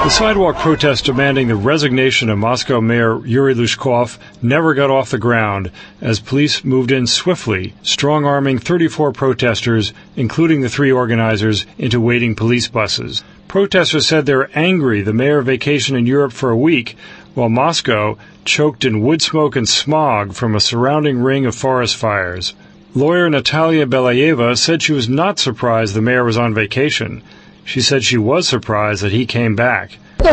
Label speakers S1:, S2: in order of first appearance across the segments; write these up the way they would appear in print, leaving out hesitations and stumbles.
S1: The sidewalk protest demanding the resignation of Moscow Mayor Yuri Lushkov never got off the ground as police moved in swiftly, strong-arming 34 protesters, including the 3 organizers, into waiting police buses. Protesters said they were angry the mayor vacationed in Europe for a week, while Moscow choked in wood smoke and smog from a surrounding ring of forest fires. Lawyer Natalia Belayeva said she was not surprised the mayor was on vacation. She said she was surprised that he came back. She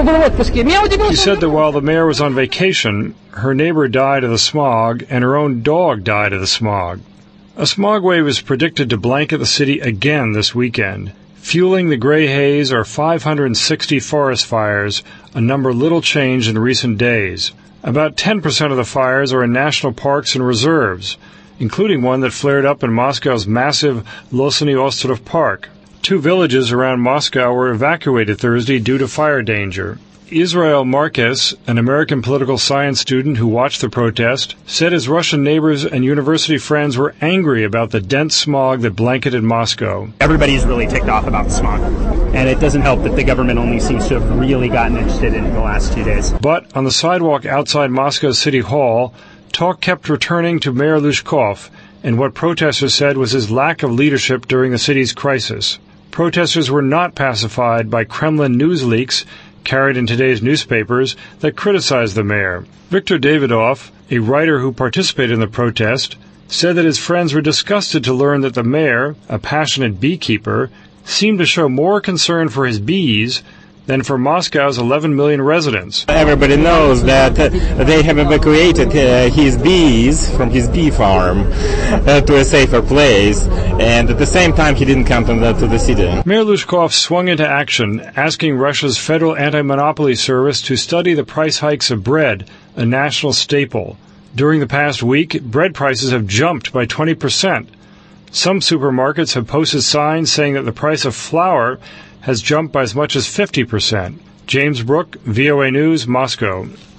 S1: said that while the mayor was on vacation, her neighbor died of the smog and her own dog died of the smog. A smog wave is predicted to blanket the city again this weekend. Fueling the gray haze are 560 forest fires, a number little changed in recent days. About 10% of the fires are in national parks and reserves, including one that flared up in Moscow's massive Losiny Ostrov Park. 2 villages around Moscow were evacuated Thursday due to fire danger. Israel Marquez, an American political science student who watched the protest, said his Russian neighbors and university friends were angry about the dense smog that blanketed Moscow.
S2: Everybody's really ticked off about the smog, and it doesn't help that the government only seems to have really gotten interested in it in the last 2 days.
S1: But on the sidewalk outside Moscow's City Hall, talk kept returning to Mayor Lushkov and what protesters said was his lack of leadership during the city's crisis. Protesters were not pacified by Kremlin news leaks carried in today's newspapers that criticized the mayor. Viktor Davidov, a writer who participated in the protest, said that his friends were disgusted to learn that the mayor, a passionate beekeeper, seemed to show more concern for his bees than for Moscow's 11 million residents.
S3: Everybody knows that they have evacuated his bees from his bee farm to a safer place, and at the same time he didn't come to the city.
S1: Mayor Lushkov swung into action, asking Russia's Federal Anti-Monopoly Service to study the price hikes of bread, a national staple. During the past week, bread prices have jumped by 20%. Some supermarkets have posted signs saying that the price of flour has jumped by as much as 50%. James Brooke, VOA News, Moscow.